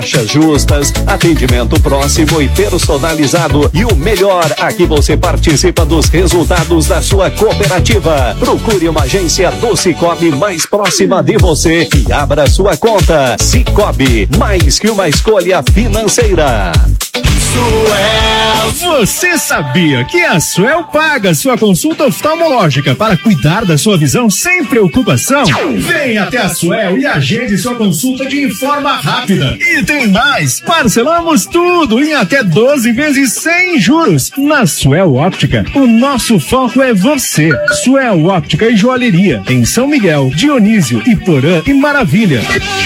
Taxas justas, atendimento próximo e personalizado. E o melhor, aqui você participa dos resultados da sua cooperativa. Procure uma agência do Cicobi mais próxima de você e abra sua conta. Cicobi, mais que uma escolha financeira. Suel. Você sabia que a Suel paga sua consulta oftalmológica para cuidar da sua visão sem preocupação? Venha até a Suel e agende sua consulta de forma rápida. E tem mais, parcelamos tudo em até 12 vezes sem juros. Na Suel Óptica, o nosso foco é você. Suel Óptica e Joalheria, em São Miguel, Dionísio, Iporã e Maravilha.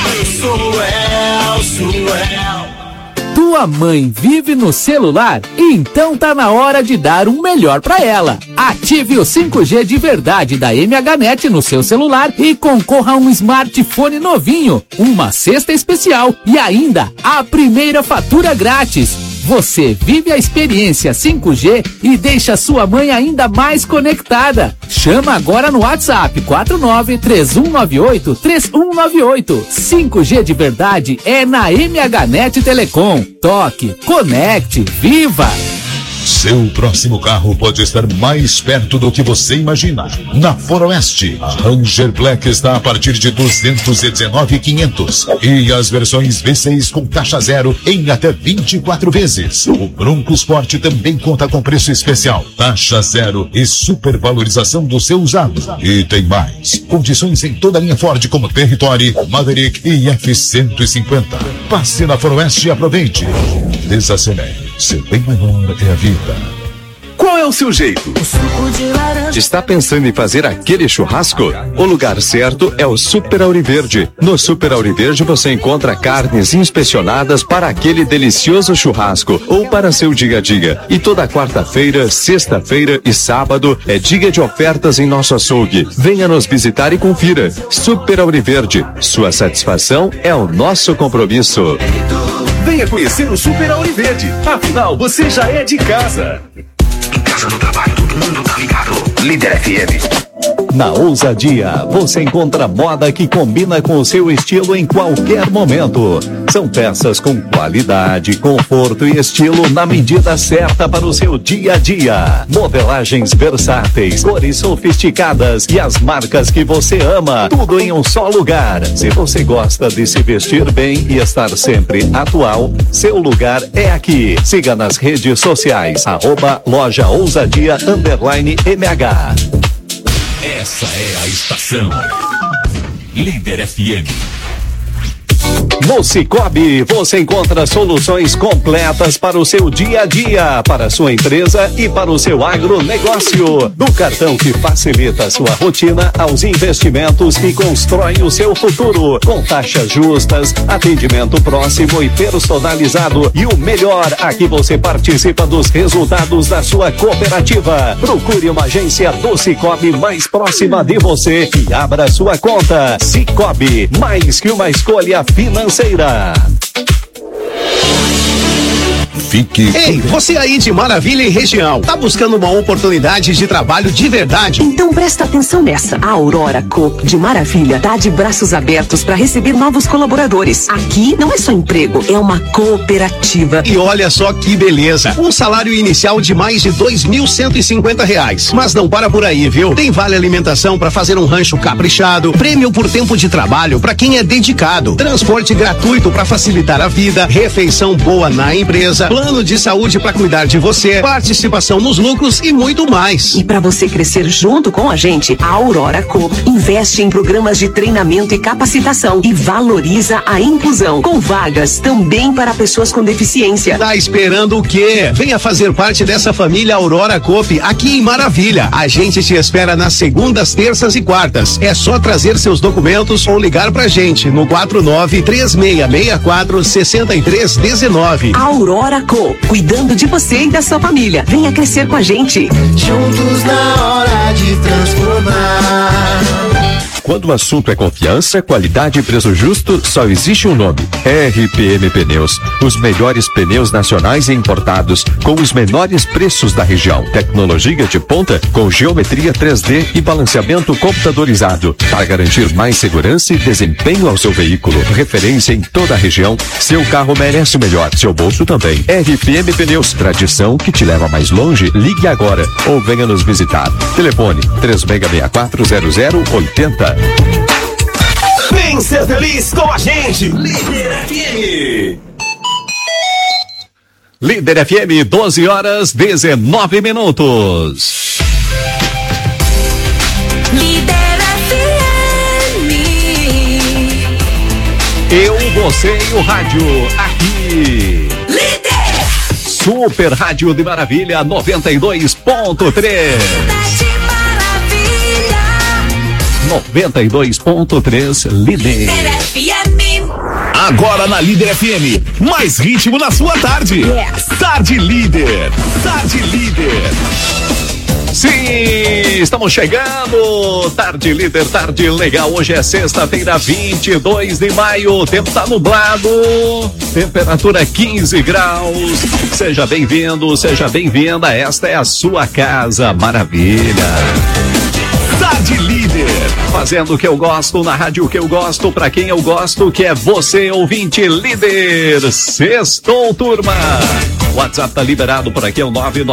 Suel. Tua mãe vive no celular? Então tá na hora de dar um melhor pra ela. Ative o 5G de verdade da MHNet no seu celular e concorra a um smartphone novinho, uma cesta especial e ainda a primeira fatura grátis. Você vive a experiência 5G e deixa sua mãe ainda mais conectada. Chama agora no WhatsApp 4931983198. 5G de verdade é na MHNet Telecom. Toque, conecte, viva! Seu próximo carro pode estar mais perto do que você imagina. Na Foroeste, a Ranger Black está a partir de 219.500 e as versões V6 com taxa zero em até 24 vezes. O Bronco Sport também conta com preço especial, taxa zero e supervalorização do seu usado. E tem mais, condições em toda a linha Ford como Territory, Maverick e F-150. Passe na Foroeste e aproveite. Desacelere. Seu bem maior é a vida. Qual é o seu jeito? Está pensando em fazer aquele churrasco? O lugar certo é o Super Auriverde. No Super Auriverde você encontra carnes inspecionadas para aquele delicioso churrasco ou para seu dia a dia. E toda quarta-feira, sexta-feira e sábado é dia de ofertas em nosso açougue. Venha nos visitar e confira. Super Auriverde. Sua satisfação é o nosso compromisso. Venha conhecer o Super Auriverde. Afinal, você já é de casa. Em casa, no trabalho, todo mundo tá ligado. Líder FM. Na Ousadia, você encontra moda que combina com o seu estilo em qualquer momento. São peças com qualidade, conforto e estilo na medida certa para o seu dia a dia. Modelagens versáteis, cores sofisticadas e as marcas que você ama. Tudo em um só lugar. Se você gosta de se vestir bem e estar sempre atual, seu lugar é aqui. Siga nas redes sociais, @lojaousadia_MH. Essa é a estação Líder FM. No Cicobi, você encontra soluções completas para o seu dia a dia, para a sua empresa e para o seu agronegócio. Do cartão que facilita a sua rotina aos investimentos que constroem o seu futuro. Com taxas justas, atendimento próximo e personalizado. E o melhor, aqui você participa dos resultados da sua cooperativa. Procure uma agência do Cicobi mais próxima de você e abra sua conta. Cicobi, mais que uma escolha financeira. Ei, você aí de Maravilha e região, tá buscando uma oportunidade de trabalho de verdade? Então presta atenção nessa. A Aurora Coop de Maravilha tá de braços abertos para receber novos colaboradores. Aqui não é só emprego, é uma cooperativa. E olha só que beleza, um salário inicial de mais de R$2.150. Mas não para por aí, viu? Tem vale alimentação para fazer um rancho caprichado, prêmio por tempo de trabalho para quem é dedicado, transporte gratuito para facilitar a vida, refeição boa na empresa, plano de saúde para cuidar de você, participação nos lucros e muito mais. E para você crescer junto com a gente, a Aurora Coop investe em programas de treinamento e capacitação e valoriza a inclusão, com vagas também para pessoas com deficiência. Tá esperando o quê? Venha fazer parte dessa família Aurora Coop aqui em Maravilha. A gente te espera nas segundas, terças e quartas. É só trazer seus documentos ou ligar pra gente no 49-3664-6319. Aurora Co, cuidando de você e da sua família. Venha crescer com a gente. Juntos na hora de transformar. quando o assunto é confiança, qualidade e preço justo, só existe um nome: RPM Pneus. Os melhores pneus nacionais e importados, com os menores preços da região. Tecnologia de ponta, com geometria 3D e balanceamento computadorizado, para garantir mais segurança e desempenho ao seu veículo. Referência em toda a região. Seu carro merece o melhor, seu bolso também. RPM Pneus, tradição que te leva mais longe. Ligue agora ou venha nos visitar. Telefone 36640080. Vem ser feliz com a gente, Líder FM. Líder FM, 12h19. Líder FM. Eu, você e o rádio aqui. Líder. Super Rádio de Maravilha 92.3. 92.3 Líder FM. Agora na Líder FM, mais ritmo na sua tarde. Yes. Tarde Líder. Tarde Líder. Sim, estamos chegando. Tarde Líder, tarde legal. Hoje é sexta-feira, 22 de maio. O tempo tá nublado. Temperatura 15 graus. Seja bem-vindo, seja bem-vinda. Esta é a sua casa. Maravilha. Tarde Líder. Fazendo o que eu gosto, na rádio que eu gosto, pra quem eu gosto, que é você, ouvinte líder. Sextou, turma. O WhatsApp tá liberado por aqui, é o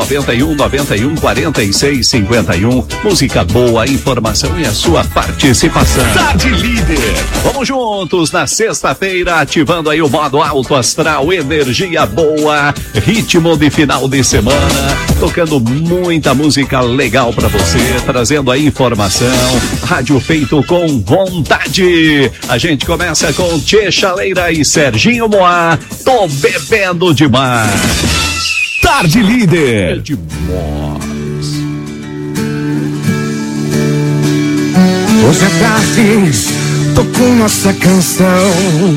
991-91-46-51. Música boa, informação e a sua participação. Tarde Líder. Vamos juntos na sexta-feira, ativando aí o modo alto astral, energia boa, ritmo de final de semana, tocando muita música legal pra você, trazendo aí informação, rádio feito com vontade. A gente começa com Tchê Chaleira e Serginho Moá, Tô Bebendo Demais. Tarde Líder. É demais. Hoje à tarde tocou nossa canção.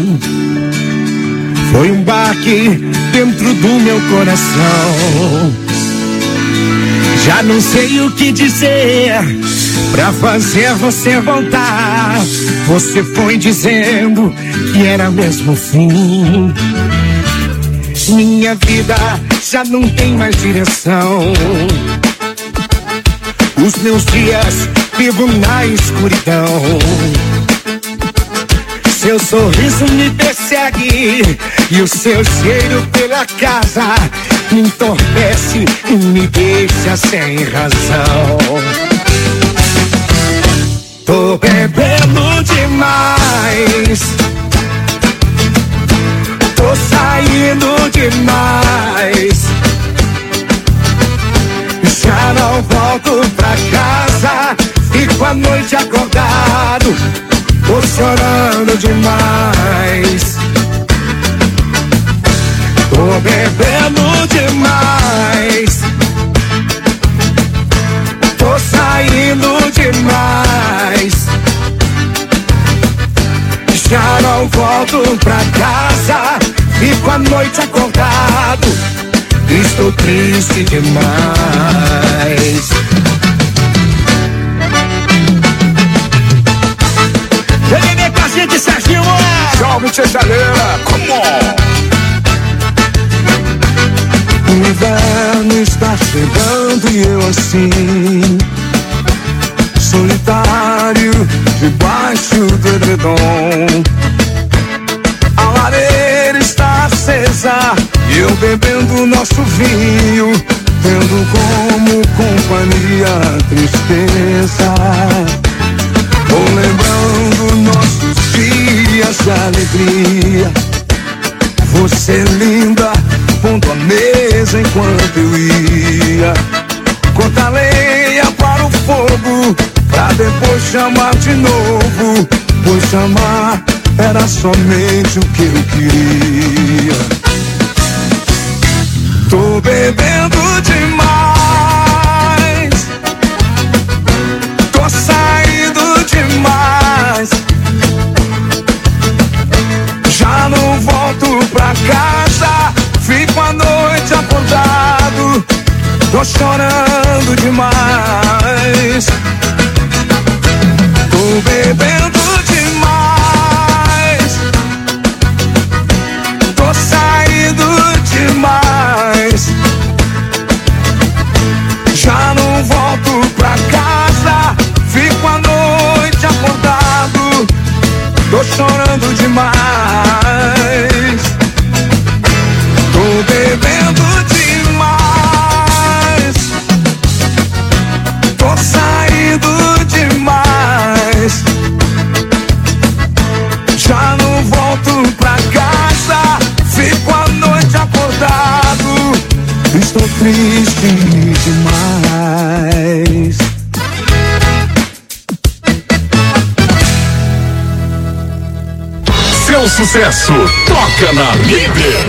Foi um baque dentro do meu coração. Já não sei o que dizer pra fazer você voltar. Você foi dizendo que era mesmo o fim. Minha vida já não tem mais direção. Os meus dias vivo na escuridão. Seu sorriso me persegue e o seu cheiro pela casa me entorpece e me deixa sem razão. Tô bebendo demais, tô saindo demais, já não volto pra casa, fico a noite acordado, tô chorando demais. Tô bebendo demais, tô saindo demais, já não volto pra casa, fico a noite acordado, estou triste demais. Vem com a gente, Serginho! Salve, Tchê Chaleira! Come on! O inverno está chegando e eu assim, solitário, debaixo do edredom. A lareira está acesa e eu bebendo nosso vinho, tendo como companhia a tristeza. Vou lembrando nossos dias de alegria. Você linda, pondo a mesa enquanto eu ia. Corta lenha para o fogo, pra depois chamar de novo, pois chamar era somente o que eu queria. Tô bebendo demais, tô saindo demais, já não volto pra casa, fico a noite acordado, tô chorando demais. Tô bebendo bebendo demais, tô saindo demais, já não volto pra casa, fico a noite acordado, tô chorando demais, tô bebendo demais, tô saindo demais, já não volto pra casa, fico a noite acordado, estou triste demais. Seu sucesso toca na Líder.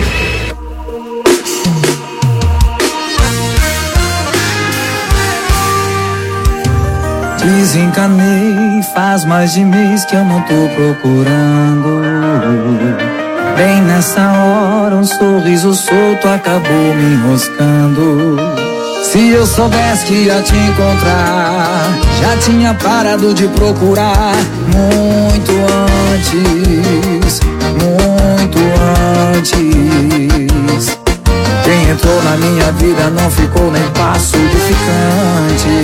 Desencanei, faz mais de mês que eu não tô procurando. Bem nessa hora um sorriso solto acabou me enroscando. Se eu soubesse que ia te encontrar, já tinha parado de procurar. Muito antes, muito antes. Quem entrou na minha vida não ficou nem passo de ficante.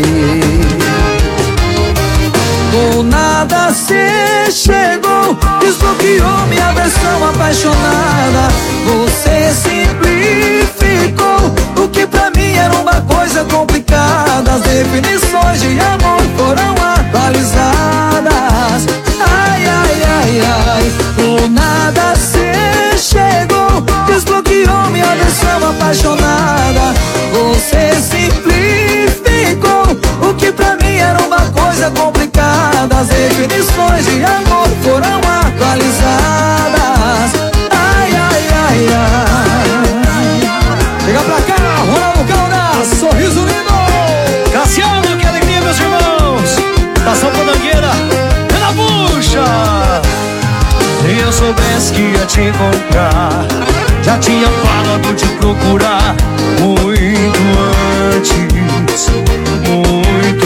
Do nada cê chegou, desbloqueou minha versão apaixonada. Você simplificou o que pra mim era uma coisa complicada. As definições de amor foram atualizadas. Ai, ai, ai, ai. Do nada cê chegou, desbloqueou minha versão apaixonada. Você simplificou o que pra mim era uma coisa complicada. As definições de amor foram atualizadas. Ai, ai, ai, ai. Chega pra cá, Ronaldo Caldas, sorriso lindo. Cassiano, que alegria, meus irmãos. Estação Pandangueira, é na bucha. Se eu soubesse que ia te encontrar, já tinha parado de procurar. Muito antes, muito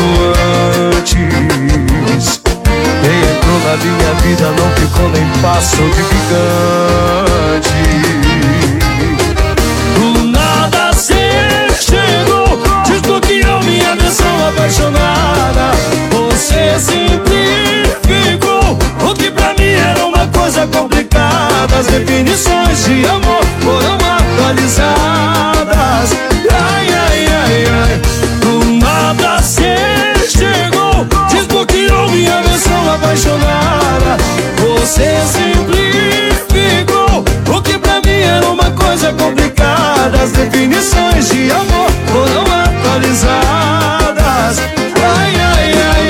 antes. Quem entrou na minha vida não ficou nem passo de ficante. Do nada cê chegou, desbloqueou minha versão apaixonada. Você simplificou o que pra mim era uma coisa complicada. As definições de amor foram atualizadas. Ai, ai, ai, ai. Do nada cê chegou, desbloqueou minha versão apaixonada. Você simplificou o que pra mim era uma coisa complicada. As definições de amor foram atualizadas. Ai, ai, ai,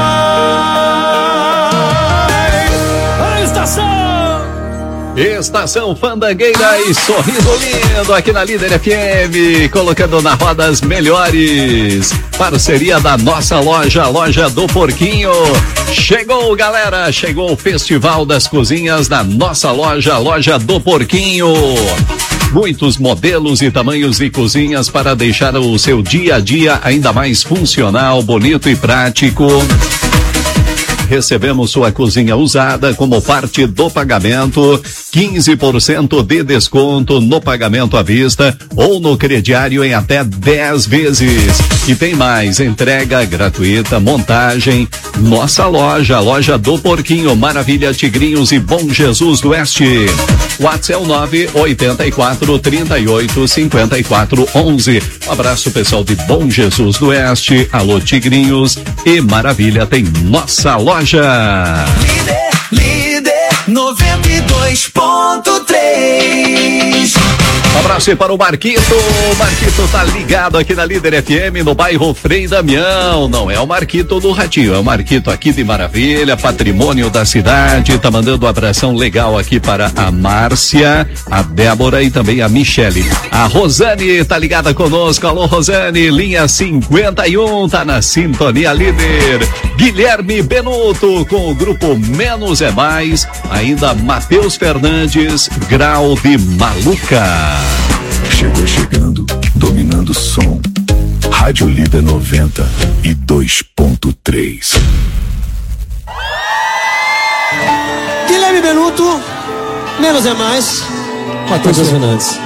ai. A estação Estação Fandangueira e sorriso lindo aqui na Líder FM, colocando na roda as melhores. Parceria da nossa loja, Loja do Porquinho. Chegou, galera, chegou o Festival das Cozinhas da nossa loja, Loja do Porquinho. Muitos modelos e tamanhos de cozinhas para deixar o seu dia a dia ainda mais funcional, bonito e prático. Recebemos sua cozinha usada como parte do pagamento, 15% de desconto no pagamento à vista ou no crediário em até 10 vezes. E tem mais, entrega gratuita, montagem. Nossa loja, Loja do Porquinho, Maravilha, Tigrinhos e Bom Jesus do Oeste. WhatsApp é o 984385411. Um abraço pessoal de Bom Jesus do Oeste, alô Tigrinhos e Maravilha tem nossa loja. Líder 92.3. Um abraço aí para o Marquito. O Marquito tá ligado aqui na Líder FM, no bairro Frei Damião. Não é o Marquito do Ratinho, é o Marquito aqui de Maravilha, patrimônio da cidade. Tá mandando um abração legal aqui para a Márcia, a Débora e também a Michele. A Rosane tá ligada conosco. Alô, Rosane, linha 51, tá na sintonia Líder. Guilherme Benuto com o grupo Menos é Mais. Ainda Matheus Fernandes, Grau de Maluca. Chegou chegando, dominando o som. Rádio Líder 92.3. Guilherme Benuto, menos é mais. Matheus Fernandes.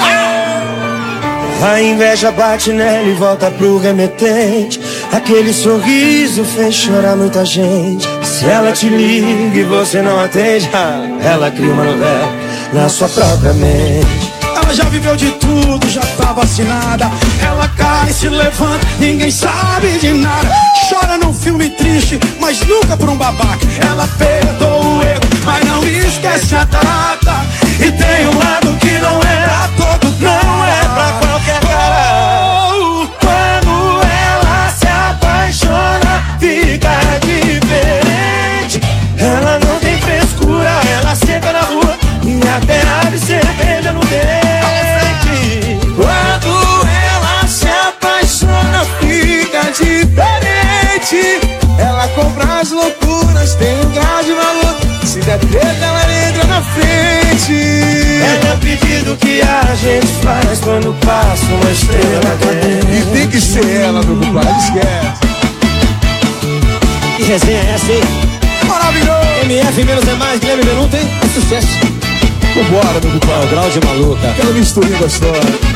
A inveja bate nela e volta pro remetente. Aquele sorriso fez chorar muita gente. Se ela te liga e você não atende, ela cria uma novela na sua própria mente. Ela já viveu de tudo, já tá vacinada. Ela cai, se levanta, ninguém sabe de nada. Chora num filme triste, mas nunca por um babaca. Ela perdoa o erro, mas não esquece a data. E tem um lado que não é pra todo, não é pra qualquer cara. Quando ela se apaixona, fica diferente. Ela não tem frescura, ela senta na rua e até abre cerveja no dente. Quando ela se apaixona, fica diferente. Ela compra as loucuras, tem um grau de valor. Se der treta, ela entra na frente. É o pedido que a gente faz quando passa uma estrela cadente. E tem que ser ela, meu compadre, esquece. Que resenha é essa, hein? Maravilhoso! MF menos é mais, Guilherme Benuto, hein? É sucesso. Vambora, meu compadre. O grau de maluca. Aquela misturinha gostosa.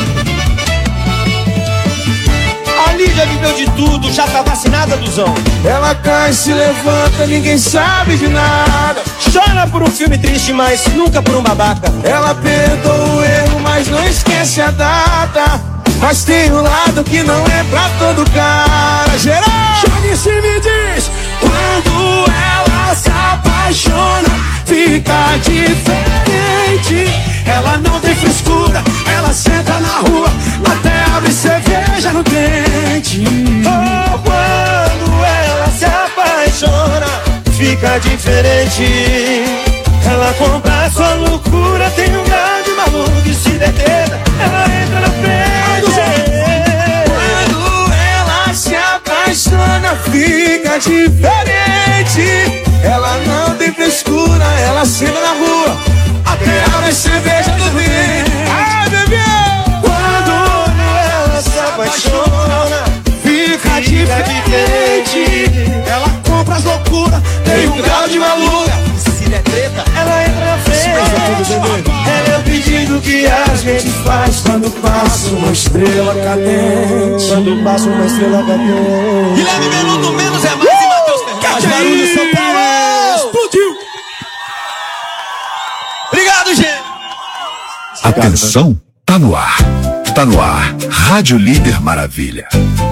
A Lídia viveu de tudo, já tá vacinada, Duzão. Ela cai, se levanta, ninguém sabe de nada. Chora por um filme triste, mas nunca por um babaca. Ela perdoa o erro, mas não esquece a data. Mas tem um lado que não é pra todo cara. Geral! Joga em cima e diz: quando ela se apaixona, fica diferente. Ela não tem frescura, ela senta na rua, até abre cerveja no dente. Oh, quando ela se apaixona, fica diferente. Ela compra sua loucura, tem um grau de maluco e se detenta, ela entra na frente. Quando ela se apaixona, fica diferente. Ela não tem frescura, ela senta na rua, até abre cerveja do vinho. Ai, bebê! Quando ela se apaixona, fica diferente. Ela compra as loucuras, tem um grau de maluca. Se der treta, ela entra na frente. Ela é o pedido que a gente faz quando passa uma estrela cadente. Quando passa uma estrela cadente. Guilherme Benuto, menos é mais e Matheus Fernandes. Barulho de São Paulo! Explodiu! Obrigado, gente! Atenção, tá no ar. Tá no ar. Rádio Líder Maravilha.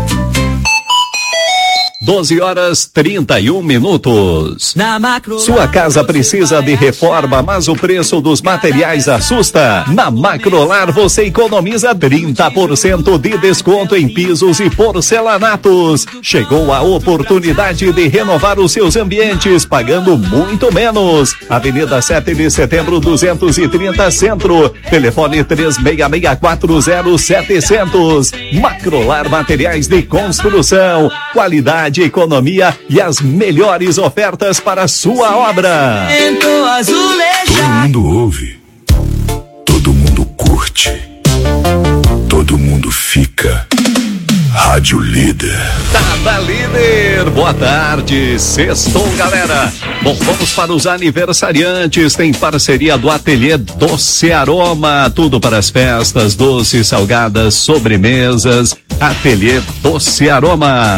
12h31. Na Macrolar. Sua casa precisa de reforma, mas o preço dos materiais assusta. Na Macrolar você economiza 30% de desconto em pisos e porcelanatos. Chegou a oportunidade de renovar os seus ambientes pagando muito menos. Avenida 7 de Setembro 230 Centro. Telefone 36640700. Macrolar Materiais de Construção. Qualidade, economia e as melhores ofertas para a sua obra. Todo mundo ouve, todo mundo curte, todo mundo fica. Rádio Líder. Tá Líder, boa tarde, sextou, galera. Bom, vamos para os aniversariantes, tem parceria do Ateliê Doce Aroma, tudo para as festas, doces, salgadas, sobremesas. Ateliê Doce Aroma.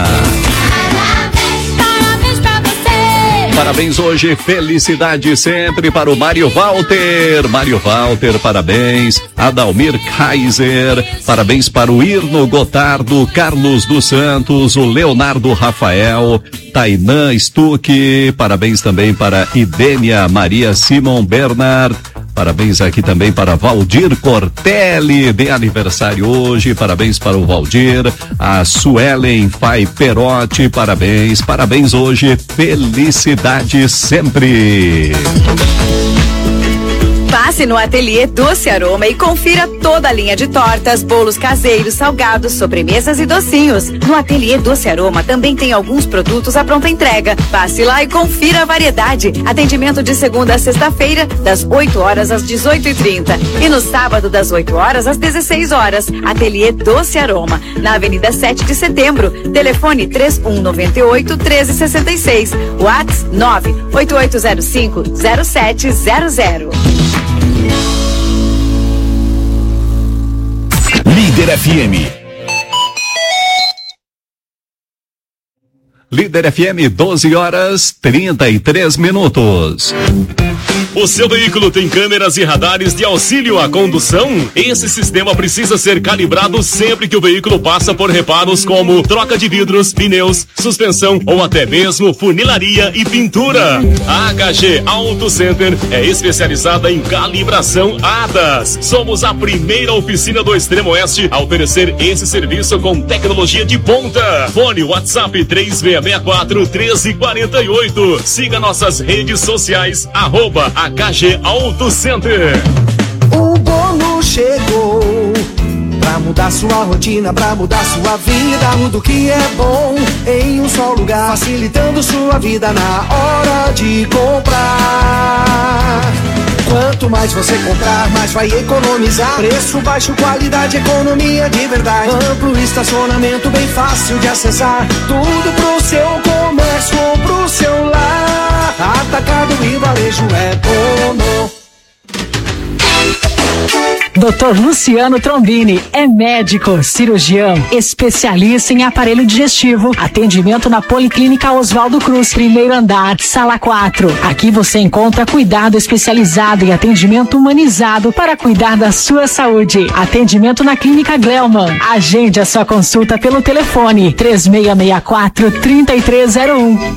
Parabéns hoje, felicidade sempre para o Mário Walter. Mário Walter, parabéns. Adalmir Kaiser, parabéns para o Irno Gotardo, Carlos dos Santos, o Leonardo Rafael, Tainã Stuck, parabéns também para Idênia Maria Simon Bernard. Parabéns aqui também para Valdir Cortelli, de aniversário hoje, parabéns para o Valdir, a Suelen Fai Perotti, parabéns, parabéns hoje, felicidade sempre. Passe no Ateliê Doce Aroma e confira toda a linha de tortas, bolos caseiros, salgados, sobremesas e docinhos. No Ateliê Doce Aroma também tem alguns produtos à pronta entrega. Passe lá e confira a variedade. Atendimento de segunda a sexta-feira, das 8 horas às 18h30. E no sábado, das 8 horas às 16 horas. Ateliê Doce Aroma, na Avenida 7 de Setembro. Telefone 3198-1366. WhatsApp 98805-0700. Líder FM. Líder FM, 12h33. O seu veículo tem câmeras e radares de auxílio à condução? Esse sistema precisa ser calibrado sempre que o veículo passa por reparos como troca de vidros, pneus, suspensão ou até mesmo funilaria e pintura. A HG Auto Center é especializada em calibração ADAS. Somos a primeira oficina do Extremo Oeste a oferecer esse serviço com tecnologia de ponta. Fone WhatsApp 3664-1348. Siga nossas redes sociais, @HG Auto Center. O bônus chegou pra mudar sua rotina, pra mudar sua vida. Tudo que é bom em um só lugar, facilitando sua vida na hora de comprar. Quanto mais você comprar, mais vai economizar. Preço baixo, qualidade, economia de verdade. Amplo estacionamento, bem fácil de acessar. Tudo pro seu comércio ou pro seu lar. Atacado e varejo é bom. Dr. Luciano Trombini é médico, cirurgião, especialista em aparelho digestivo. Atendimento na Policlínica Oswaldo Cruz, primeiro andar, sala 4. Aqui você encontra cuidado especializado e atendimento humanizado para cuidar da sua saúde. Atendimento na Clínica Gleuman. Agende a sua consulta pelo telefone 3664-3301.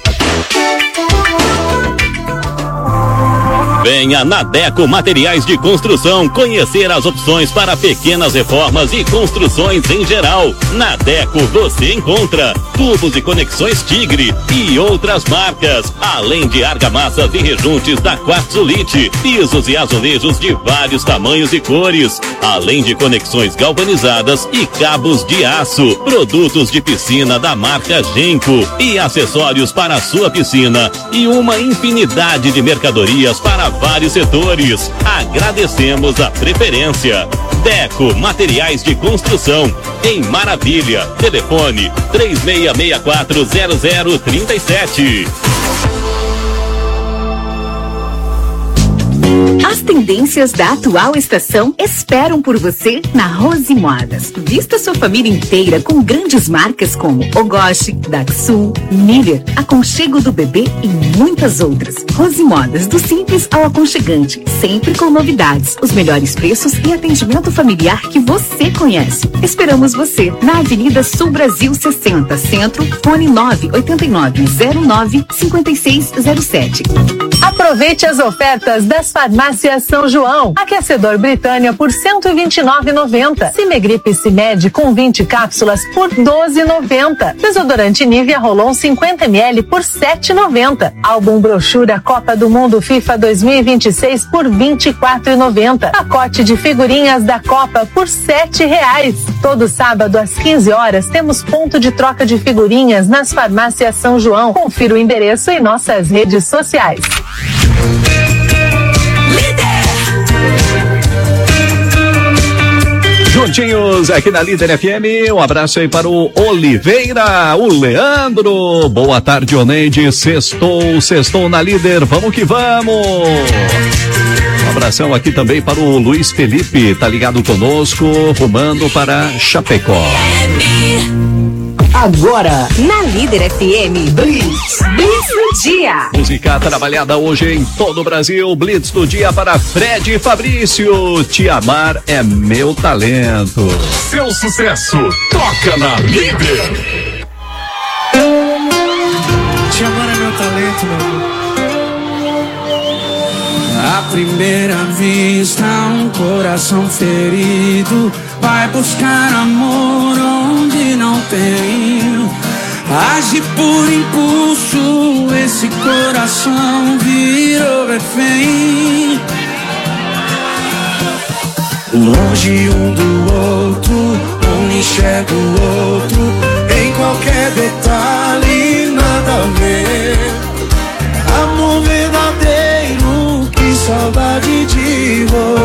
Venha na Deco Materiais de Construção conhecer as opções para pequenas reformas e construções em geral. Na Deco você encontra tubos e conexões Tigre e outras marcas, além de argamassas e rejuntes da Quartzolite, pisos e azulejos de vários tamanhos e cores, além de conexões galvanizadas e cabos de aço, produtos de piscina da marca Genco e acessórios para a sua piscina e uma infinidade de mercadorias para vários setores. Agradecemos a preferência. Deco Materiais de Construção, em Maravilha. Telefone 3664-0037. As tendências da atual estação esperam por você na Rose Modas. Vista sua família inteira com grandes marcas como Ogoshi, Daxul, Miller, Aconchego do Bebê e muitas outras. Rose Modas, do simples ao aconchegante, sempre com novidades, os melhores preços e atendimento familiar que você conhece. Esperamos você na Avenida Sul Brasil 60, Centro, fone 98909-5607. Aproveite as ofertas das farmácias São João. Aquecedor Britânia por R$ 129,90. Cimegripe Cimed com 20 cápsulas por R$ 12,90. Desodorante Nivea Rolon 50 ml por R$ 7,90. Álbum brochura Copa do Mundo FIFA 2026 por R$ 24,90. Pacote de figurinhas da Copa por R$ 7,00. Todo sábado às 15 horas temos ponto de troca de figurinhas nas farmácias São João. Confira o endereço em nossas redes sociais. Juntinhos aqui na Líder FM, um abraço aí para o Oliveira, o Leandro, boa tarde, Oneide, sextou na Líder, vamos que vamos. Um abração aqui também para o Luiz Felipe, tá ligado conosco, rumando para Chapecó. Agora, na Líder FM, Blitz do dia. Música trabalhada hoje em todo o Brasil. Blitz do dia para Fred e Fabrício. Te amar é meu talento. Seu sucesso toca na Líder. Te amar é meu talento, meu amor. À primeira vista, um coração ferido vai buscar amor onde não tem. Age por impulso, esse coração virou refém. longe um do outro, um enxerga o outro, em qualquer detalhe, nada a ver. Amor verdadeiro, que saudade de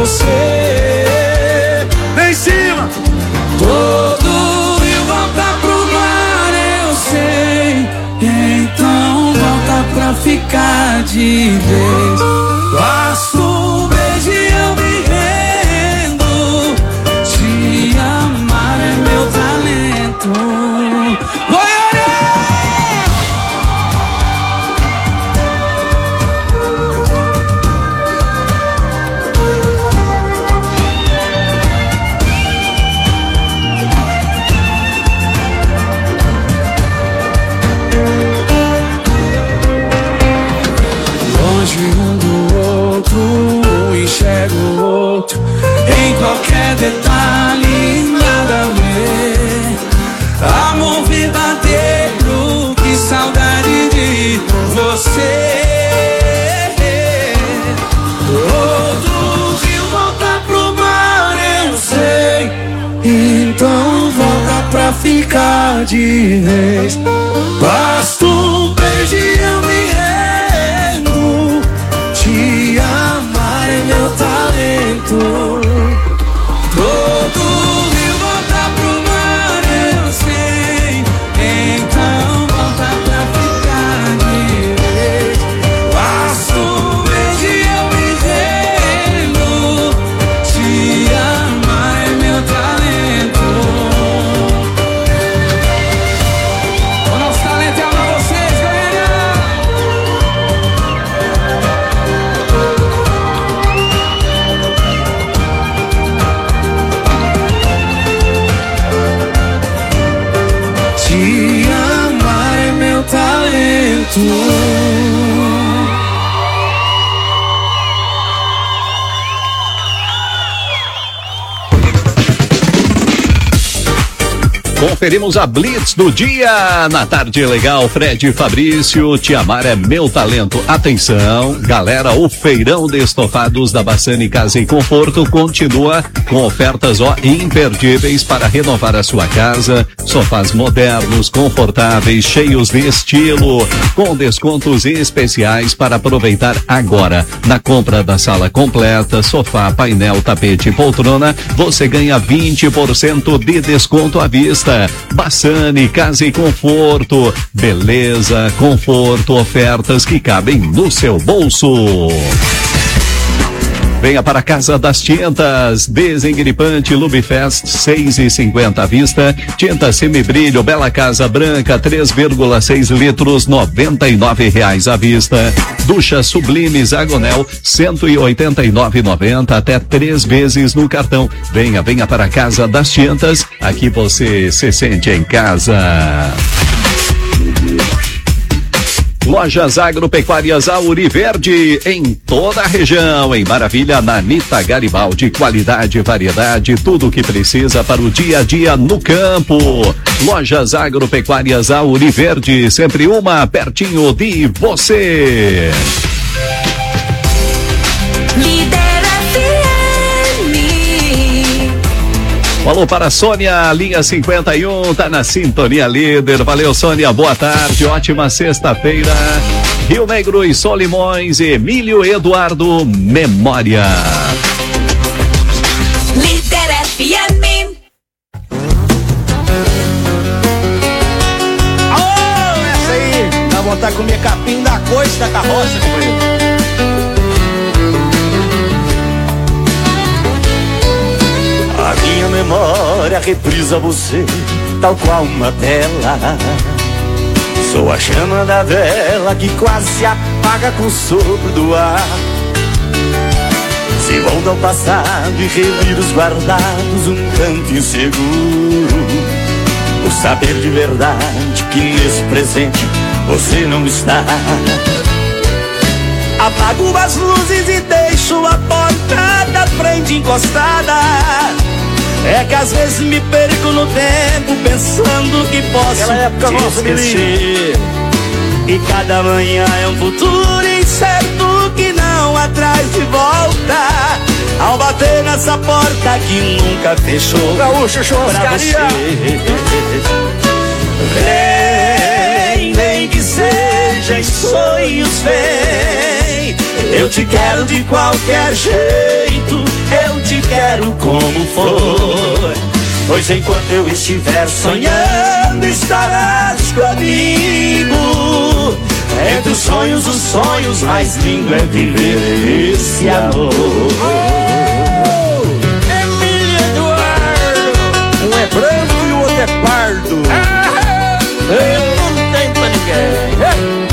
você. Vem em cima! Todo rio volta pro mar, eu sei. Então volta pra ficar de vez. Basta um beijo e eu me rendo. Te amar é meu talento. Enxerga o outro, em qualquer detalhe, nada a ver. Amor verdadeiro, que saudade de você. Todo rio volta pro mar, eu sei. Então volta pra ficar de vez. Basta um beijo e eu me rendo. Te amar é meu talento. Todo rio volta pro mar, eu sei. Então volta pra ficar de vez. Basta um beijo e eu me rendo. Te amar é meu talento. O nosso talento é amar vocês, galera. Te amar é meu talento. Conferimos a Blitz do dia. Na tarde legal, Fred e Fabrício, Te Amar é Meu Talento. Atenção, galera, o feirão de estofados da Bassani Casa e Conforto continua com ofertas imperdíveis para renovar a sua casa. Sofás modernos, confortáveis, cheios de estilo, com descontos especiais para aproveitar agora. Na compra da sala completa, sofá, painel, tapete e poltrona, você ganha 20% de desconto à vista. Bassani Casa e Conforto, beleza, conforto, ofertas que cabem no seu bolso. Venha para a Casa das Tintas, desengripante Lubifest 6,50 à vista, tinta semibrilho Bela Casa Branca 3,6 litros R$99 à vista, ducha Sublime Zagonel 189,90 até 3 vezes no cartão. Venha para a Casa das Tintas, aqui você se sente em casa. Lojas Agropecuárias Auri Verde em toda a região, em Maravilha, na Anitta Garibaldi, qualidade, variedade, tudo o que precisa para o dia a dia no campo. Lojas Agropecuárias Auri Verde, sempre uma pertinho de você. Falou para a Sônia, linha 51, tá na sintonia líder. Valeu, Sônia, boa tarde, ótima sexta-feira. Rio Negro e Solimões, Emílio Eduardo, Memória. Líder FM. Oh, essa aí, dá vontade de comer capim da coice da carroça, companheiro. A minha memória reprisa você, tal qual uma tela. Sou a chama da vela que quase se apaga com o sopro do ar. Se volta ao passado e revira os guardados, um canto inseguro. O saber de verdade que nesse presente você não está. Apago as luzes e deixo a porta da frente encostada. É que às vezes me perco no tempo pensando que posso te esquecer. E cada manhã é um futuro incerto que não atrás de volta. ao bater nessa porta que nunca fechou. Gaúcho Churrascaria. Vem, vem que seja em sonhos, vem. Eu te quero de qualquer jeito, eu te quero como for. Pois enquanto eu estiver sonhando, estarás comigo. Entre os sonhos mais lindo é viver esse amor. Emília Eduardo, um é branco e o outro é pardo. Não tem pra ninguém.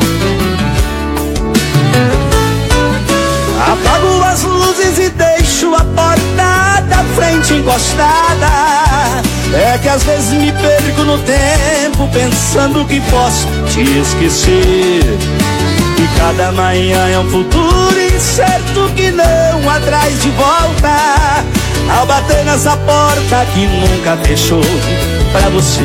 Apago as luzes e deixo a porta da frente encostada. É que às vezes me perco no tempo, pensando que posso te esquecer. E cada manhã é um futuro incerto que não atrás de volta. Ao bater nessa porta que nunca fechou pra você.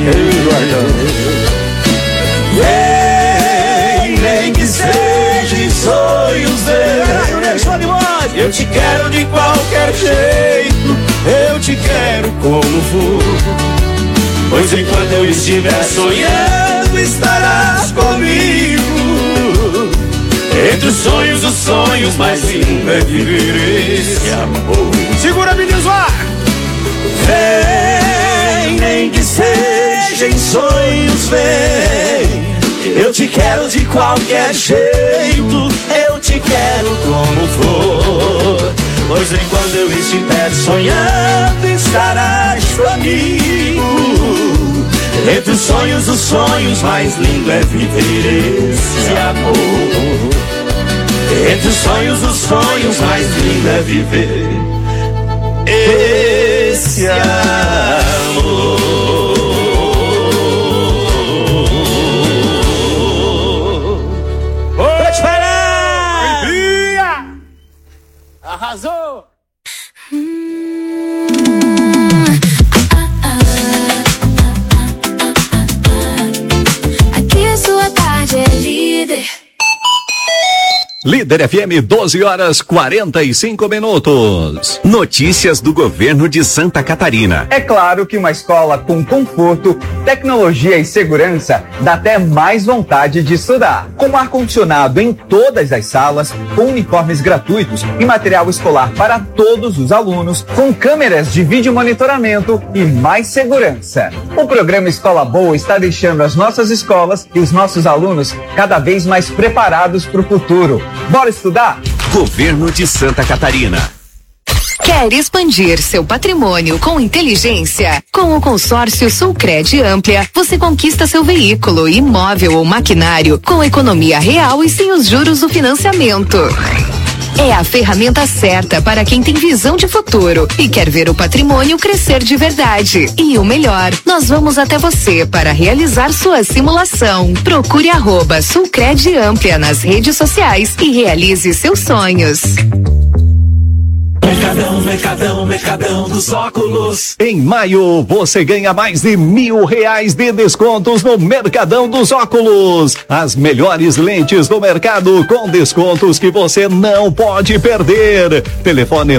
Vem, vem que seja em sonhos, vem. Eu te quero de qualquer jeito, eu te quero como for. Pois enquanto eu estiver sonhando, estarás comigo. Entre os sonhos mais lindo é viver esse amor. Segura, menino Zoar! Vem, nem que seja em sonhos, vem. Eu te quero de qualquer jeito, eu te quero como for. Pois enquanto eu estiver sonhando, estarás comigo. Entre os sonhos mais lindo é viver esse amor. Entre os sonhos mais lindo é viver esse amor. Arrasou! Aqui a sua tarde é líder. Líder FM, 12h45. Notícias do governo de Santa Catarina. É claro que uma escola com conforto, tecnologia e segurança dá até mais vontade de estudar. Com ar-condicionado em todas as salas, com uniformes gratuitos e material escolar para todos os alunos, com câmeras de vídeo monitoramento e mais segurança. O programa Escola Boa está deixando as nossas escolas e os nossos alunos cada vez mais preparados para o futuro. Bora estudar? Governo de Santa Catarina. Quer expandir seu patrimônio com inteligência? Com o consórcio Sulcred Amplia, você conquista seu veículo, imóvel ou maquinário com economia real e sem os juros do financiamento. É a ferramenta certa para quem tem visão de futuro e quer ver o patrimônio crescer de verdade. E o melhor, nós vamos até você para realizar sua simulação. Procure @Sulcred Amplia nas redes sociais e realize seus sonhos. Mercadão dos óculos. Em maio, você ganha mais de R$1.000 de descontos no Mercadão dos Óculos. As melhores lentes do mercado com descontos que você não pode perder. Telefone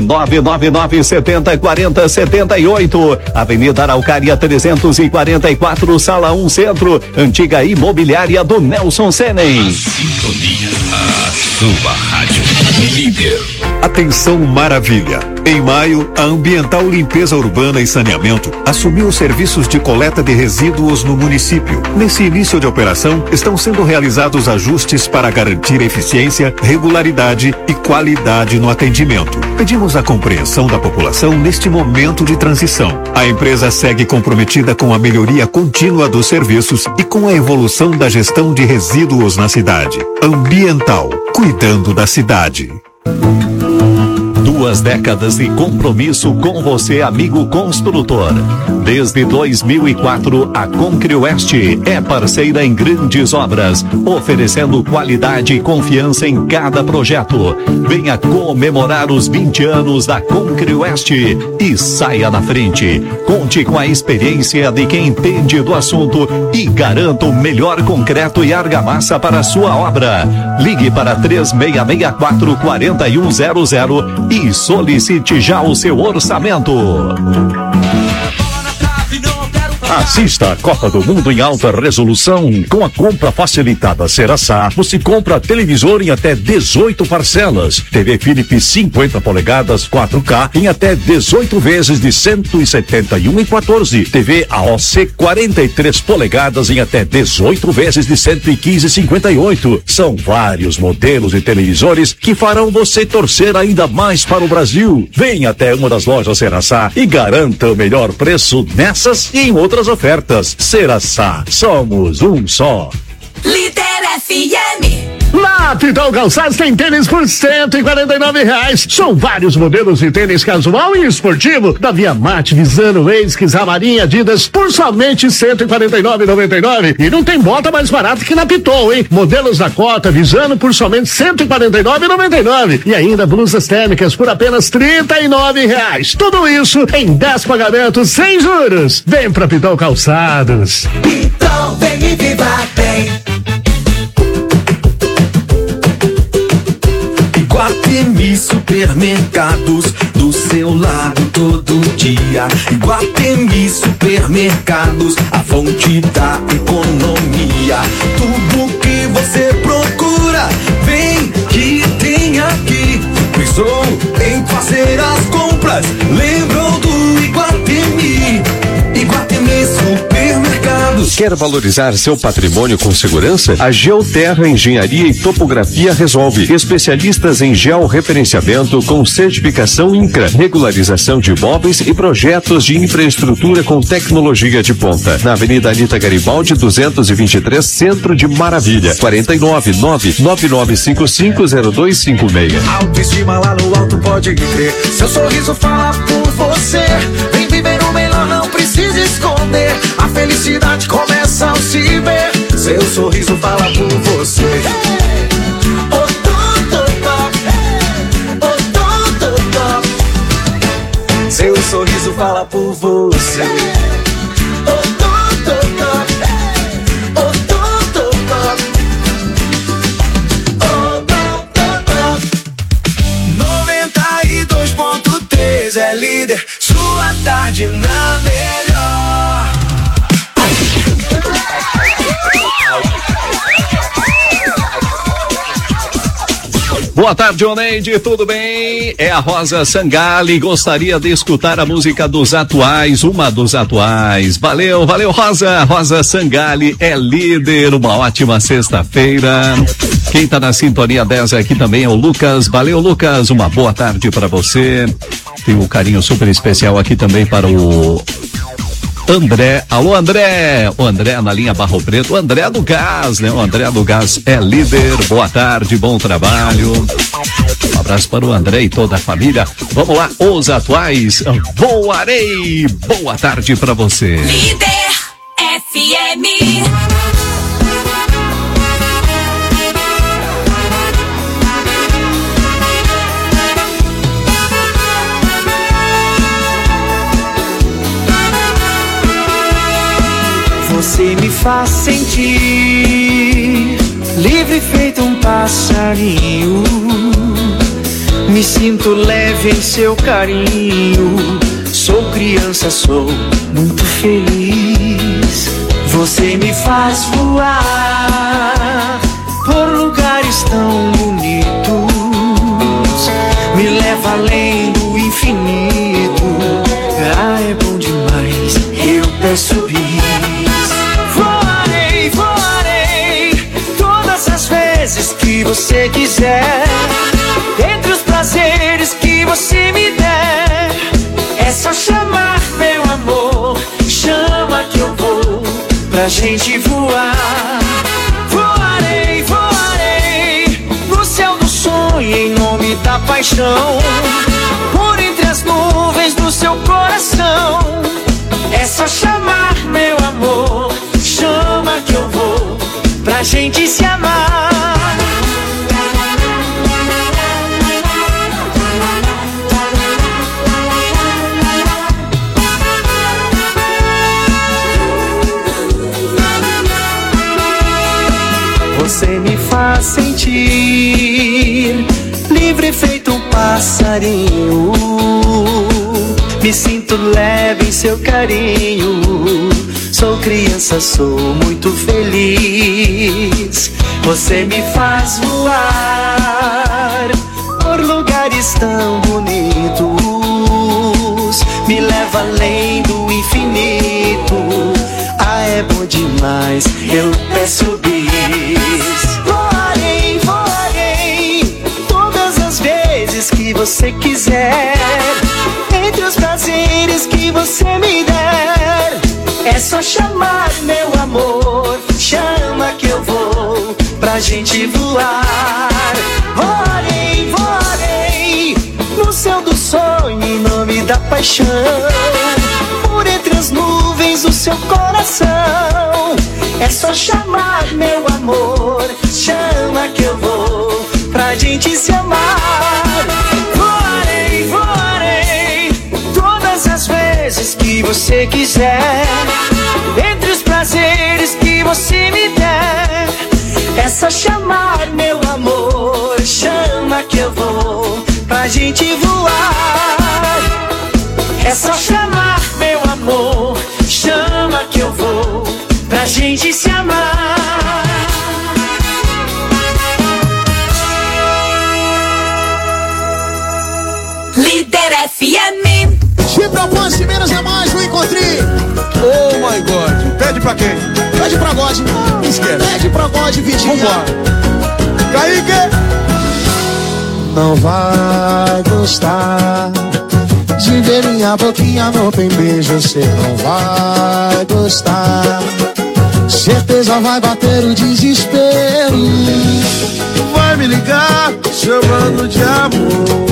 999-70-40-78. Avenida Araucária 344, Sala 1 Centro. Antiga Imobiliária do Nelson Senen. Sintonia, a sua rádio líder. Atenção maravilha! Em maio, a Ambiental Limpeza Urbana e Saneamento assumiu os serviços de coleta de resíduos no município. Nesse início de operação, estão sendo realizados ajustes para garantir eficiência, regularidade e qualidade no atendimento. Pedimos a compreensão da população neste momento de transição. A empresa segue comprometida com a melhoria contínua dos serviços e com a evolução da gestão de resíduos na cidade. Ambiental, cuidando da cidade. 2 décadas de compromisso com você, amigo construtor. Desde 2004, a Concreoeste é parceira em grandes obras, oferecendo qualidade e confiança em cada projeto. Venha comemorar os 20 anos da Concreoeste e saia na frente. Conte com a experiência de quem entende do assunto e garanta o melhor concreto e argamassa para a sua obra. Ligue para 3664-4100 e solicite já o seu orçamento. Assista a Copa do Mundo em alta resolução. Com a compra facilitada Ceraçá, você compra televisor em até 18 parcelas. TV Philips 50 polegadas 4K em até 18 vezes de 171,14. TV AOC 43 polegadas em até 18 vezes de 115,58. São vários modelos de televisores que farão você torcer ainda mais para o Brasil. Venha até uma das lojas Ceraçá e garanta o melhor preço nessas e em outras ofertas. Ceraçá, somos um só. Líder FM. Na Pitol Calçados tem tênis por R$149. São vários modelos de tênis casual e esportivo da Via Mate, Visano, Esquis, Amarim, Adidas por somente R$149,99. E não tem bota mais barata que na Pitol, hein? Modelos da Cota, Visano por somente R$149,99. E ainda blusas térmicas por apenas R$39. Tudo isso em 10 pagamentos sem juros. Vem pra Pitol Calçados. Pitol, vem e viva bem. Iguatemi Supermercados, do seu lado todo dia. Iguatemi Supermercados, a fonte da economia. Tudo que você procura, vem que tem aqui. Pensou em fazer as compras? Lembrou do Iguatemi? Iguatemi Supermercados. Quer valorizar seu patrimônio com segurança? A Geoterra Engenharia e Topografia resolve. Especialistas em georreferenciamento com certificação INCRA, regularização de imóveis e projetos de infraestrutura com tecnologia de ponta. Na Avenida Anita Garibaldi, 223, Centro de Maravilha. 499-9955-0256. Autoestima lá no alto, pode crer. Seu sorriso fala por você. Vem viver o melhor, não precisa esconder. A felicidade começa ao se ver. Seu sorriso fala por você. Seu sorriso fala por você. 92.3 é líder, sua tarde na melhor. Boa tarde, Oneide, tudo bem? É a Rosa Sangali, gostaria de escutar a música dos atuais, uma dos atuais. Valeu, valeu, Rosa. Rosa Sangali é líder, uma ótima sexta-feira. Quem tá na sintonia 10 aqui também é o Lucas. Valeu, Lucas, uma boa tarde para você. Tem um carinho super especial aqui também para o André. Alô, André. O André na linha Barro Preto. O André do Gás, né? O André do Gás é líder. Boa tarde, bom trabalho. Um abraço para o André e toda a família. Vamos lá, os atuais. Voarei. Boa tarde para você. Líder FM. Você me faz sentir livre feito um passarinho. Me sinto leve em seu carinho. Sou criança, sou muito feliz. Você me faz voar por lugares tão bonitos. Me leva além do infinito. Ah, é bom demais, eu peço bis. Que você quiser, entre os prazeres que você me der, é só chamar, meu amor, chama que eu vou pra gente voar. Voarei, voarei no céu do sonho em nome da paixão, por entre as nuvens do seu coração. É só chamar, meu amor, chama que eu vou pra gente se amar. Você me faz sentir livre feito um passarinho. passarinho, me sinto leve em seu carinho. Sou criança, sou muito feliz. Você me faz voar por lugares tão bonitos, me leva além do infinito. Ah, é bom demais, eu peço bis. Voarei, voarei todas as vezes que você quiser, entre os prazeres que você me der. É só chamar, meu amor, chama que eu vou pra gente voar. Voarei, voarei no céu do sonho em nome da paixão, por entre as nuvens do seu coração. É só chamar, meu amor, chama que eu vou pra gente se amar. Voarei, voarei todas as vezes que você quiser, entre os prazeres que você me der. É só chamar, meu amor, chama que eu vou pra gente voar. É só chamar, meu amor, chama que eu vou pra gente se amar. Líder FM. De propósito, menos é mais, não encontrei. Oh my God. Pede pra quem? Pede pra God. Esquece. Pede pra God, Vitinho. Vambora. Kaique. Não vai gostar de ver minha boquinha no open beijo. Você não vai gostar. Certeza vai bater o desespero. Vai me ligar chamando de amor,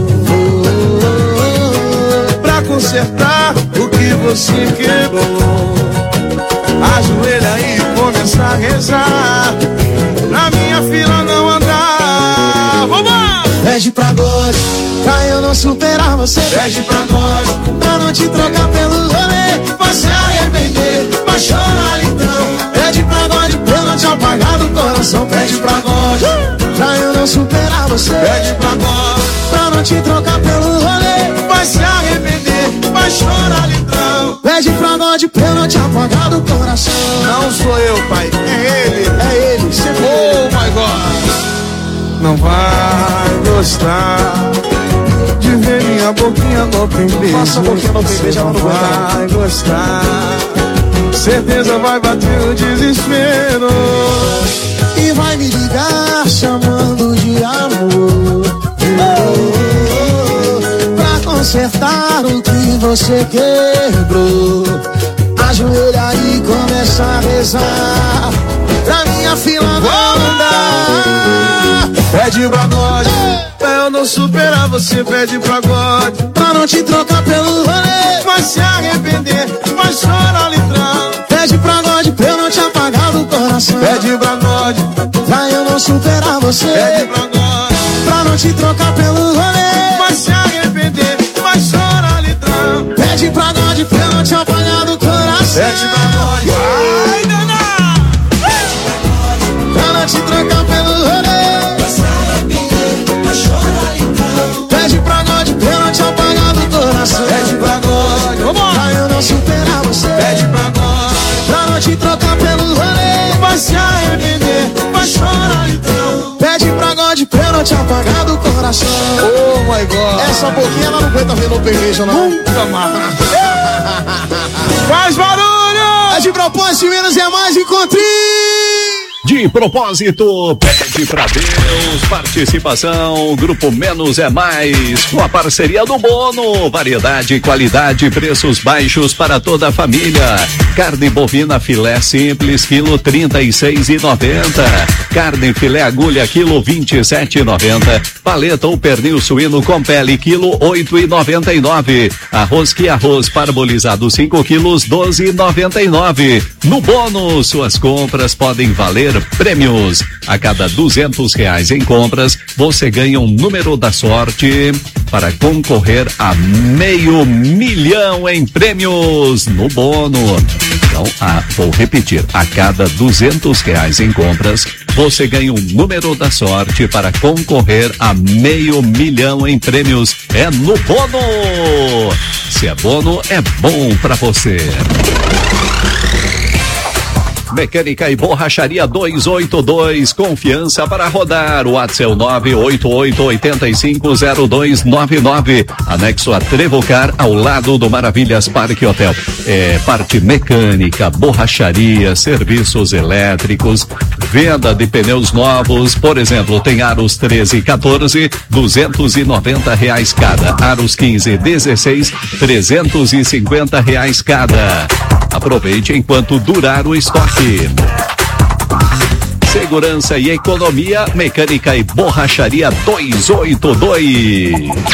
pra consertar o que você quebrou. Ajoelha e começa a rezar pra minha fila não andar. Vamos! Pede pra God, pra eu não superar você. Pede pra God, pra não te trocar pelo rolê. vai se arrepender, vai chorar então. Pede pra God, pra eu não te apagar do coração. Pede pra God, pra eu não superar você. pede pra God, pra não te trocar pelo rolê. vai se arrepender, vai chorar então. Pede pra God, pra eu não te apagar do coração. Não sou eu, pai, é ele. É ele, sempre Oh my God. Não vai gostar de ver minha boquinha no open beijo. Passa a boquinha no open beijo, ela não vai gostar. Certeza vai bater o desespero e vai me ligar chamando de amor, pra consertar o que você quebrou. Ajoelha e começa a rezar pra minha fila não andar. Pede pra God, pra eu não superar você. Pede pra God, pra não te trocar pelo rolê. vai se arrepender, vai chorar litrão. Pede pra God, pra eu não te apagar do coração. Pede pra God, pra eu não superar você. pede pra God, pra não te trocar pelo rolê. vai se arrepender, vai chorar litrão. Pede pra God, pra eu não te apagar do coração. Pede pra God, vai danar. Pra não te trocar pelo rolê. Pede pra God, pra eu não te apagar do coração. Pede pra God, pra eu não superar você. pede pra God, pra não te trocar pelo rolê. vai se arrepender, vai chorar então. Pede pra God, pra eu não te apagar do coração. Oh my God. Essa boquinha ela não aguenta ver no beijo, não. Nunca mais. Faz barulho! É de propósito, menos é mais, encontrei. De propósito, pede pra Deus, participação, Grupo Menos é Mais, com a parceria do Bono, variedade, qualidade, preços baixos para toda a família. Carne bovina filé simples, quilo 36,90. Carne filé agulha, quilo 27,90. Paleta ou pernil suíno com pele, quilo 8,99. Arroz que arroz parbolizado 5 quilos, 12,99. No Bono, suas compras podem valer prêmios. A cada R$200 em compras, você ganha um número da sorte para concorrer a R$500 mil em prêmios no Bono. Então, vou repetir, a cada R$200 em compras, você ganha um número da sorte para concorrer a R$500 mil em prêmios. É no Bono! Se é Bono, é bom para você. Mecânica e Borracharia 282, confiança para rodar. O WhatsApp é o 988-850299. Anexo a Trevocar, ao lado do Maravilhas Parque Hotel. Parte mecânica, borracharia, serviços elétricos, venda de pneus novos. Por exemplo, tem aros 13 e 14, R$290 cada. Aros 15 e 16, R$350 cada. Aproveite enquanto durar o estoque. Segurança e economia, Mecânica e Borracharia 282.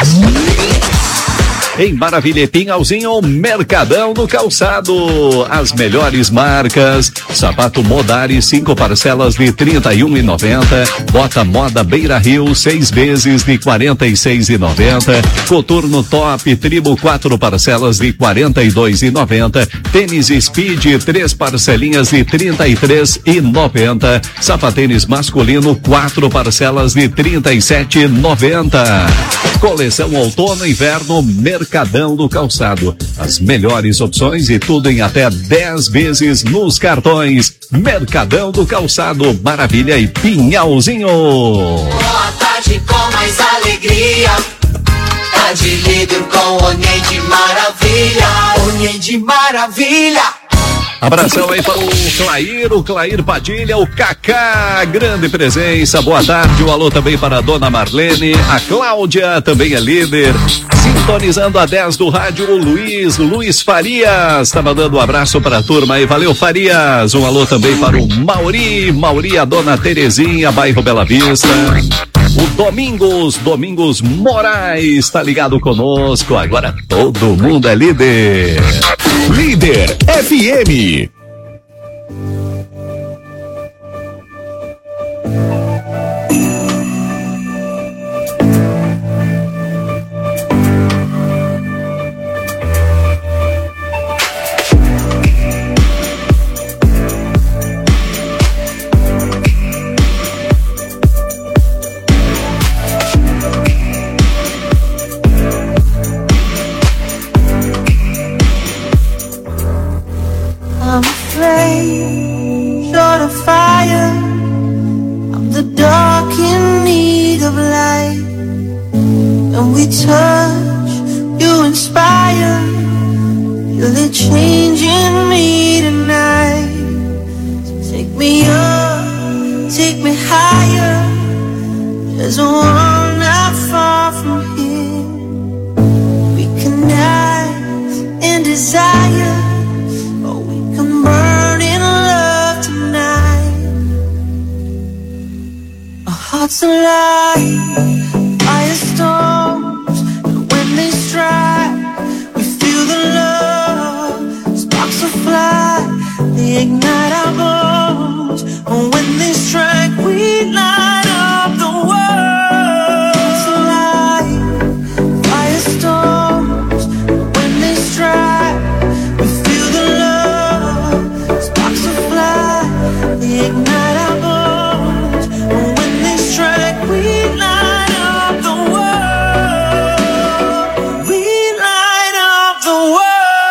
Em Maravilha e Pinhalzinho, Mercadão do Calçado. As melhores marcas. Sapato Modari, 5 parcelas de R$31,90. Bota Moda Beira Rio, 6 vezes de R$46,90. Coturno Top Tribo, 4 parcelas de R$42,90. Tênis Speed, 3 parcelinhas de R$33,90. Sapatênis masculino, 4 parcelas de R$37,90. Coleção Outono e Inverno, Mercadão do Calçado. As melhores opções e tudo em até 10 vezes nos cartões. Mercadão do Calçado, Maravilha e Pinhalzinho. Boa tarde com mais alegria. Tá de líder com Onhem de Maravilha. Onhem de Maravilha. Abração aí para o Clair Padilha, o Cacá, grande presença, boa tarde, um alô também para a dona Marlene, a Cláudia também é líder, sintonizando a 10 do rádio, o Luiz Farias, tá mandando um abraço para a turma aí, valeu Farias, um alô também para o Mauri, a dona Terezinha, bairro Bela Vista. O Domingos Moraes tá ligado conosco, agora todo mundo é líder. Líder FM. Short of fire, I'm the dark in need of light. When we touch, you inspire. Feel the change in me tonight. So take me up, take me higher. There's a world not far from here. We connect in desire. Burn in love tonight. Our hearts alive, firestorms, and when they strike, we feel the love. Sparks will fly, they ignite our bones. And when they strike, we light up the world. Hearts alive, firestorms, and when they strike, we feel the love. They ignite our bones, and when they strike, we light up the world. We light up the world.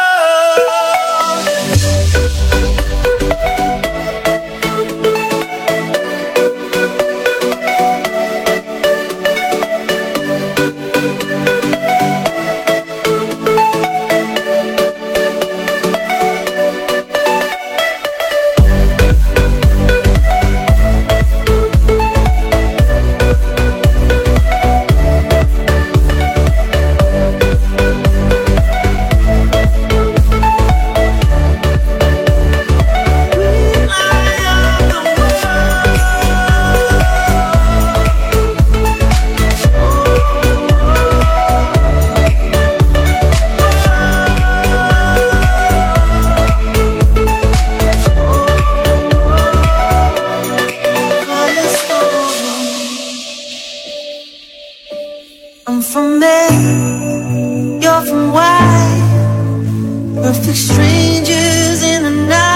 I'm from there, you're from why? Perfect strangers in the night.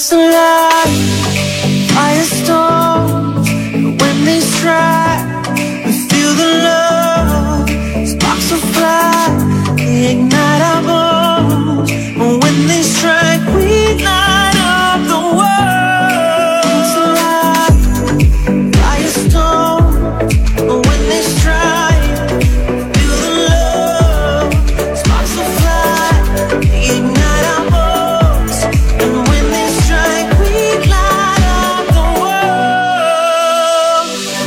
It's a lie, firestorms, when they strike, we feel the love, sparks will fly, they ignite our bones, when they strike, we light up the world. It's a lie, firestorm, when they strike, feel the love, sparks will fly, they ignite our bones, and when they strike, we light up the world.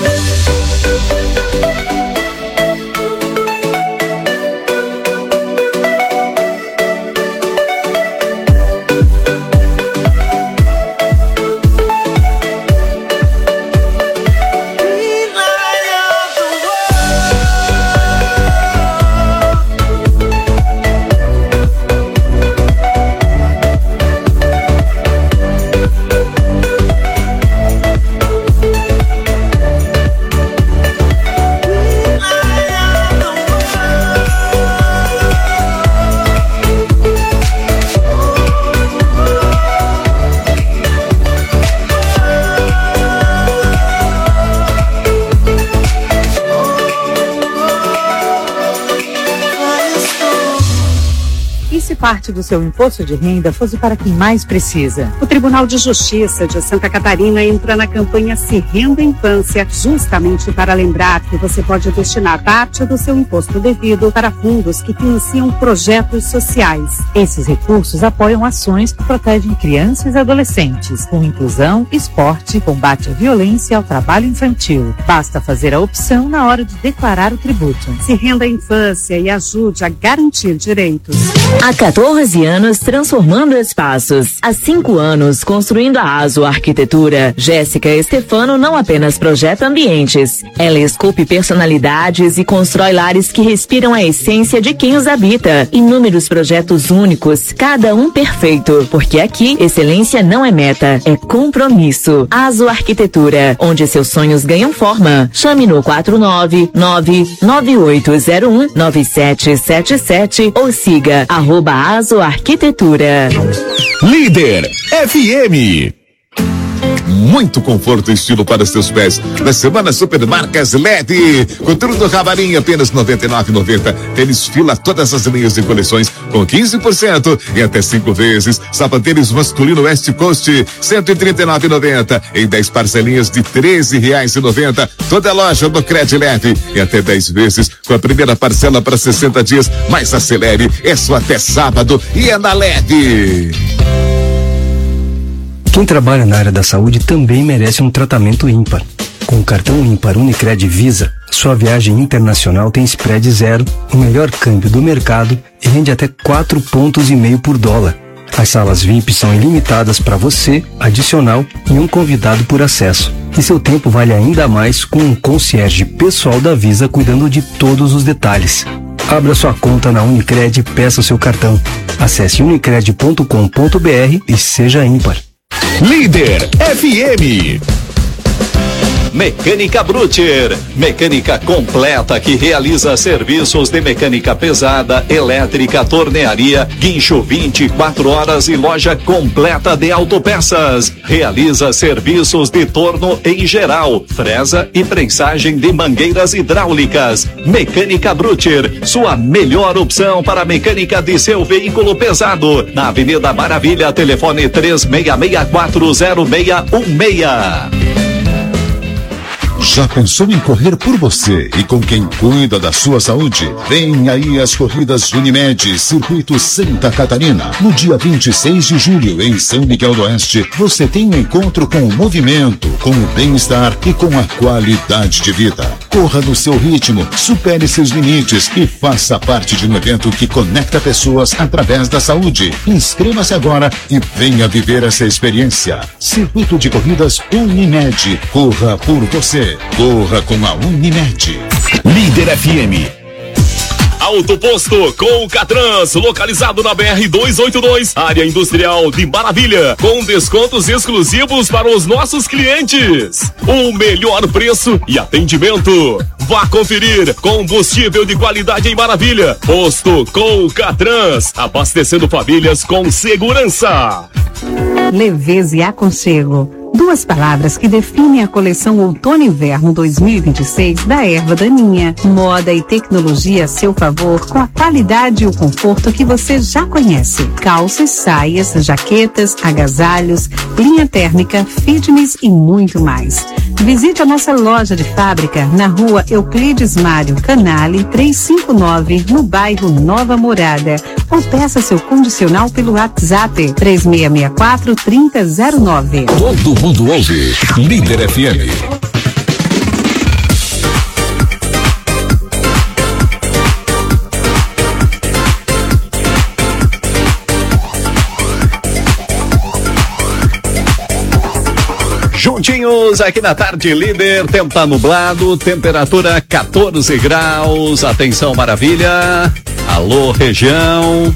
E se parte do seu imposto de renda fosse para quem mais precisa? O Tribunal de Justiça de Santa Catarina entra na campanha Se Renda Infância, justamente para lembrar que você pode destinar parte do seu imposto devido para fundos que financiam projetos sociais. Esses recursos apoiam ações que protegem crianças e adolescentes, com inclusão, esporte, combate à violência e ao trabalho infantil. Basta fazer a opção na hora de declarar o tributo. Se renda a infância e ajude a garantir direitos. Há 14 anos transformando espaços. Há 5 anos construindo a ASO Arquitetura. Jéssica Estefano não apenas projeta ambientes. Ela esculpe personalidades e constrói lares que respiram a essência de quem os habita. Inúmeros projetos únicos, cada um perfeito. Porque aqui, excelência não é meta, é compromisso. ASO Arquitetura, onde seus sonhos ganham forma. Chame no 499-9801-9777 ou siga @ASO Arquitetura. Líder FM. Muito conforto e estilo para os seus pés. Na semana Supermarcas LED. Controle do Cavalinho, apenas R$ 99,90. Tênis Fila, todas as linhas e coleções com 15% e até 5 vezes. Sapatênis masculino West Coast, R$ 139,90. Em 10 parcelinhas de R$ 13,90. Toda a loja do Cred Leve. E até 10 vezes com a primeira parcela para 60 dias. Mas acelere, é só até sábado e é na LED. Quem trabalha na área da saúde também merece um tratamento ímpar. Com o cartão ímpar Unicred Visa, sua viagem internacional tem spread zero, o melhor câmbio do mercado e rende até 4,5 pontos por dólar. As salas VIP são ilimitadas para você, adicional e um convidado por acesso. E seu tempo vale ainda mais com um concierge pessoal da Visa cuidando de todos os detalhes. Abra sua conta na Unicred e peça seu cartão. Acesse unicred.com.br e seja ímpar. Líder FM. Mecânica Brutcher, mecânica completa que realiza serviços de mecânica pesada, elétrica, tornearia, guincho 24 horas e loja completa de autopeças. Realiza serviços de torno em geral, fresa e prensagem de mangueiras hidráulicas. Mecânica Brutcher, sua melhor opção para a mecânica de seu veículo pesado. Na Avenida Maravilha, telefone 36640616. Já pensou em correr por você e com quem cuida da sua saúde? Vem aí as corridas Unimed, Circuito Santa Catarina. No dia 26 de julho, em São Miguel do Oeste, você tem um encontro com o movimento, com o bem-estar e com a qualidade de vida. Corra no seu ritmo, supere seus limites e faça parte de um evento que conecta pessoas através da saúde. Inscreva-se agora e venha viver essa experiência. Circuito de Corridas Unimed. Corra por você. Corra com a Unimed. Líder FM. Auto Posto com o Catrans, localizado na BR-282, área industrial de Maravilha, com descontos exclusivos para os nossos clientes. O melhor preço e atendimento. Vá conferir combustível de qualidade em Maravilha. Posto com o Catrans, abastecendo famílias com segurança. Leveza e aconchego. Duas palavras que definem a coleção Outono e Inverno 2026 da Erva Daninha. Moda e tecnologia a seu favor com a qualidade e o conforto que você já conhece. Calças, saias, jaquetas, agasalhos, linha térmica, fitness e muito mais. Visite a nossa loja de fábrica na rua Euclides Mário Canale 359, no bairro Nova Morada. Ou peça seu condicional pelo WhatsApp 3664-3009. Todo mundo ouve Líder FM. Juntinhos aqui na Tarde Líder, tempo tá nublado, temperatura 14 graus, atenção maravilha, alô região.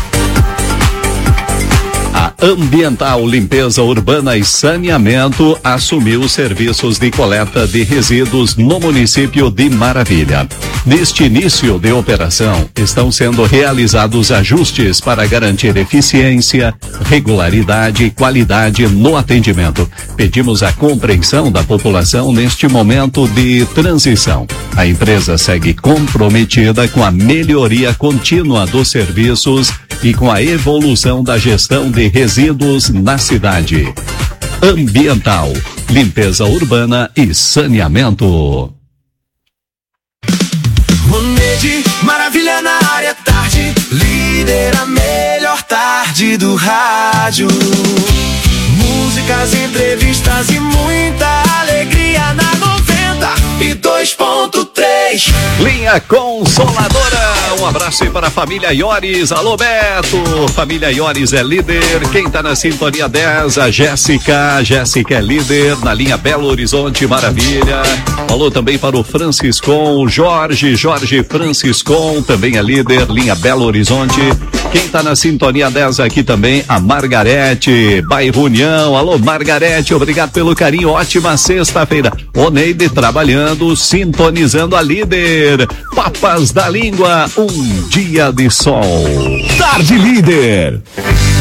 A Ambiental Limpeza Urbana e Saneamento assumiu os serviços de coleta de resíduos no município de Maravilha. Neste início de operação, estão sendo realizados ajustes para garantir eficiência, regularidade e qualidade no atendimento. Pedimos a compreensão da população neste momento de transição. A empresa segue comprometida com a melhoria contínua dos serviços e com a evolução da gestão de resíduos na cidade. Ambiental, limpeza urbana e saneamento. Ronede, maravilha na área, tarde líder, a melhor tarde do rádio. Músicas, entrevistas e muita alegria na 92.3. Linha Consoladora, um abraço aí para a família Iores. Alô Beto, família Iores é líder. Quem tá na sintonia 10, a Jéssica é líder na linha Belo Horizonte, maravilha. Alô também para o Franciscon, Jorge Franciscon também é líder, linha Belo Horizonte. Quem tá na sintonia 10 aqui também, a Margarete, bairro União. Alô Margarete, obrigado pelo carinho, ótima sexta-feira. O Neide trabalhando, sintonizando a líder. Papas da Língua, um dia de sol. Tarde Líder.